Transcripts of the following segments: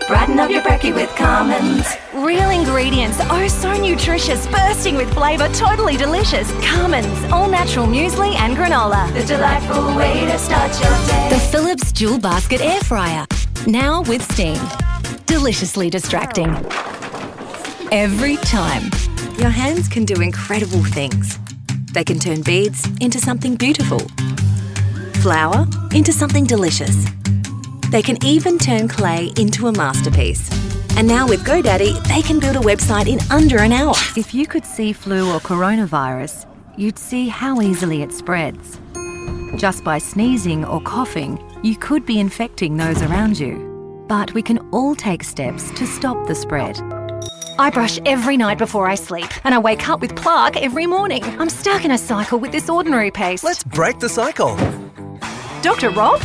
Brighten up your brekkie with Carmen's. Real ingredients, oh so nutritious, bursting with flavour, totally delicious. Carmen's, all natural muesli and granola. The delightful way to start your day. The Philips Dual Basket Air Fryer, now with steam. Deliciously distracting. Every time. Your hands can do incredible things. They can turn beads into something beautiful, flour into something delicious. They can even turn clay into a masterpiece. And now with GoDaddy, they can build a website in under an hour. If you could see flu or coronavirus, you'd see how easily it spreads. Just by sneezing or coughing, you could be infecting those around you. But we can all take steps to stop the spread. I brush every night before I sleep, and I wake up with plaque every morning. I'm stuck in a cycle with this ordinary paste. Let's break the cycle. Dr. Rob?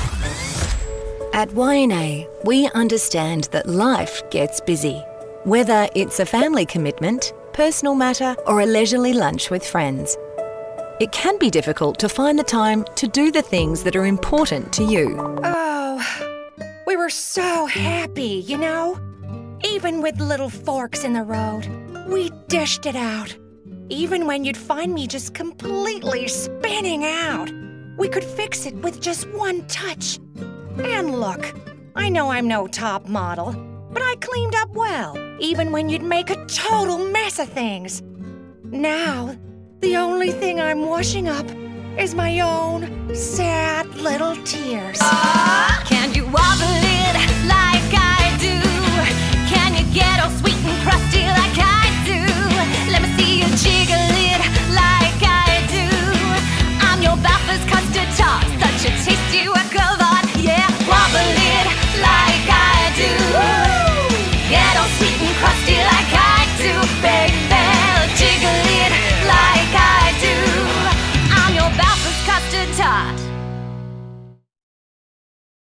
At YNA, we understand that life gets busy. Whether it's a family commitment, personal matter, or a leisurely lunch with friends. It can be difficult to find the time to do the things that are important to you. Oh, we were so happy, you know? Even with little forks in the road, we dished it out. Even when you'd find me just completely spinning out, we could fix it with just one touch. And look, I know I'm no top model, but I cleaned up well, even when you'd make a total mess of things. Now, the only thing I'm washing up is my own sad little tears. Can you wobble it like I do? Can you get all sweet and crusty like I do? Let me see you jiggle it like I do. I'm your Belfast custard tart, such a tasty work of art. Yeah, wobble it like I do. Woo! Get all sweet and crusty like I do, baby. Jiggle it.